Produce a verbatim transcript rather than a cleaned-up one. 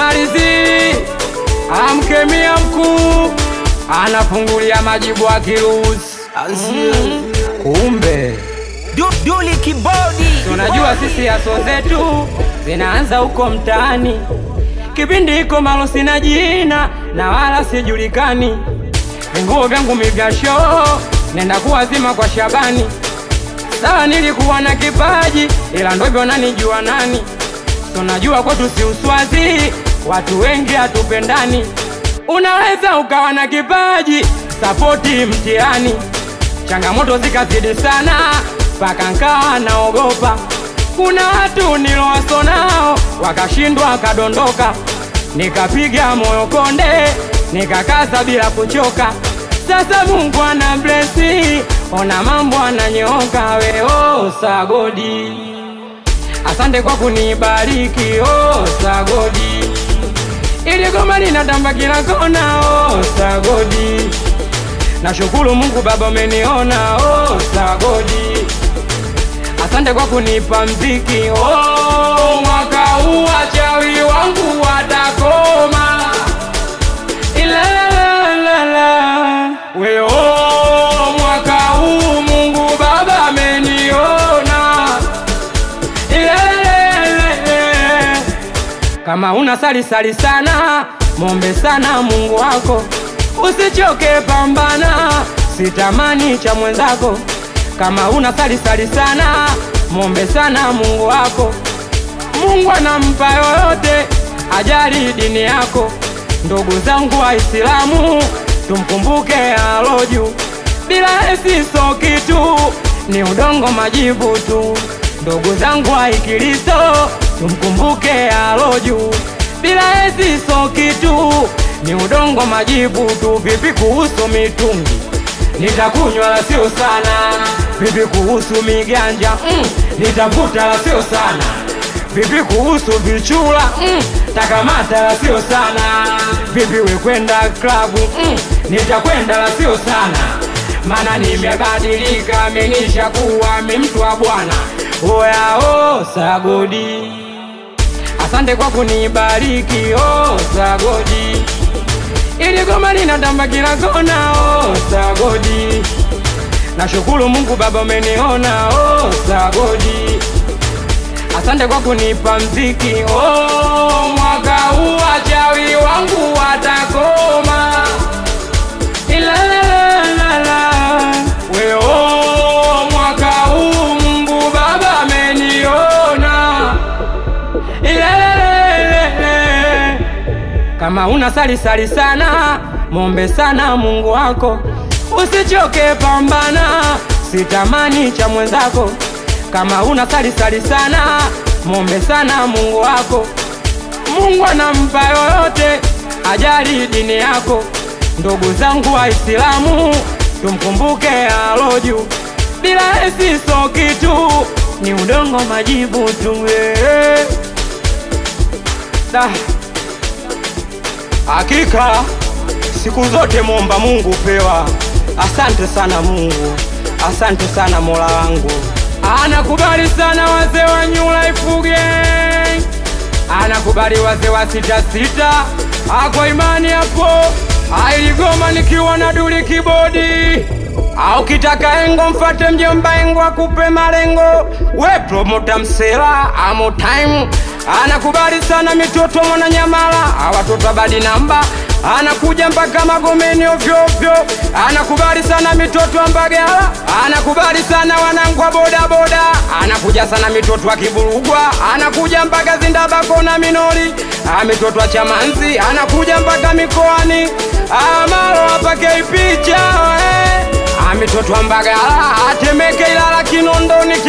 Malizi amkemia mkuu anafungulia majibu akiruhusu. mm. Kumbe Duli kibodi. tunajua sisi aso zetu zinaanza huko mtaani. Kipindi iko malo sina jina na wala sijulikani. Nguo vyangu migasho nenda kuwazima kwa Shabani. Sawa nilikuwa na kipaji ila ndo hivyo nanijua nani. Tunajua kwetu si uswazi, watu wengi hatupendani. Unaweza ukawa na kipaji, sapoti mtihani. Changamoto zikazidi sana, paka nkawa naogopa. Kuna watu nilowaso nao, wakashindwa kadondoka. Nikapiga moyo konde, nikakaza bila kuchoka. Sasa Mungu ana blessi, ona mambo ananyoka. Weo sagodi, asante kwa kunibariki. Oh sagodi, ili goma linatamba kila kona. Oh sagodi, nashukuru Mungu Baba umeniona. Oh sagodi, asante kwa kunipa mziki. Oh mwaka huu wachawi wangu watakoma. Ilalalala we. Oh mwaka huu Mungu Baba ameniona. Ilalalala. Kama una sali sali sana, mombe sana Mungu wako. Usichoke pambana, sitamani cha mwenzako. Kama una sali sali sana, mombe sana Mungu wako. Mungu anampa yoyote, ajali dini yako. Ndugu zangu Waislamu, tumkumbuke aloju. Bila esi so kitu, ni udongo majibu tu. Ndugu zangu Wakristo, tumkumbuke aloju. Bila esi so kitu, ni udongo majibu tu. Vipi kuhusu mitungi? Nitakunywa la sio sana. Vipi kuhusu miganja? Mm, nitavuta la sio sana. Vipi kuhusu vichula? Mm, takamata la sio sana. Vipi we kwenda klabu? Mm, nitakwenda la sio sana. Mana nimebadilika, menisha kuwa mtu wa Bwana. Oya oh sagodi, asante kwa kunibariki. Oh sagodi, ili goma linatamba kila kona. Oh sagodi, nashukuru Mungu Baba umeniona. Oh sagodi, asante kwa kunipa mziki. Oh mwaka huu wachawi wangu watakoma. Ilalalala we. Oh mwaka huu Mungu Baba ameniona. Ilalalala. Kama una sali sali sana, mombe sana Mungu wako. Usichoke pambana, sitamani cha mwenzako. Kama una sali sali sana, mombe sana Mungu wako. Mungu anampa yoyote, ajali dini yako. Ndugu zangu Waislamu, tumkumbuke aloju. Bila esi so kitu, ni udongo majibu tu. Da, hakika siku zote muomba Mungu pewa. Asante sana Mungu, asante sana Mola wangu. Anakubali sana wazee wa New Life Gang, anakubali wazee wa sita sita. Ako imani hapo, ailigoma nikiwa na Duli kibodi. Au kitaka engo mfate mjomba engo akupe malengo. We promoter msela amo time. Anakubali sana mitoto mwana Nyamala, awatoto badi namba. Anakuja mpaka Magomeni ovyo ovyo. Anakubali sana mitoto wa Mbagala, anakubali sana wanangu wa boda boda. Anakuja sana mitoto wa Kiburugwa, anakuja mpaka Zindabako na Minori. Mitoto wa Chamanzi, anakuja mpaka mikoani. Amalo apake picha eh. Mitoto wa Mbagala, Temeke, Ilala, Kinondoni,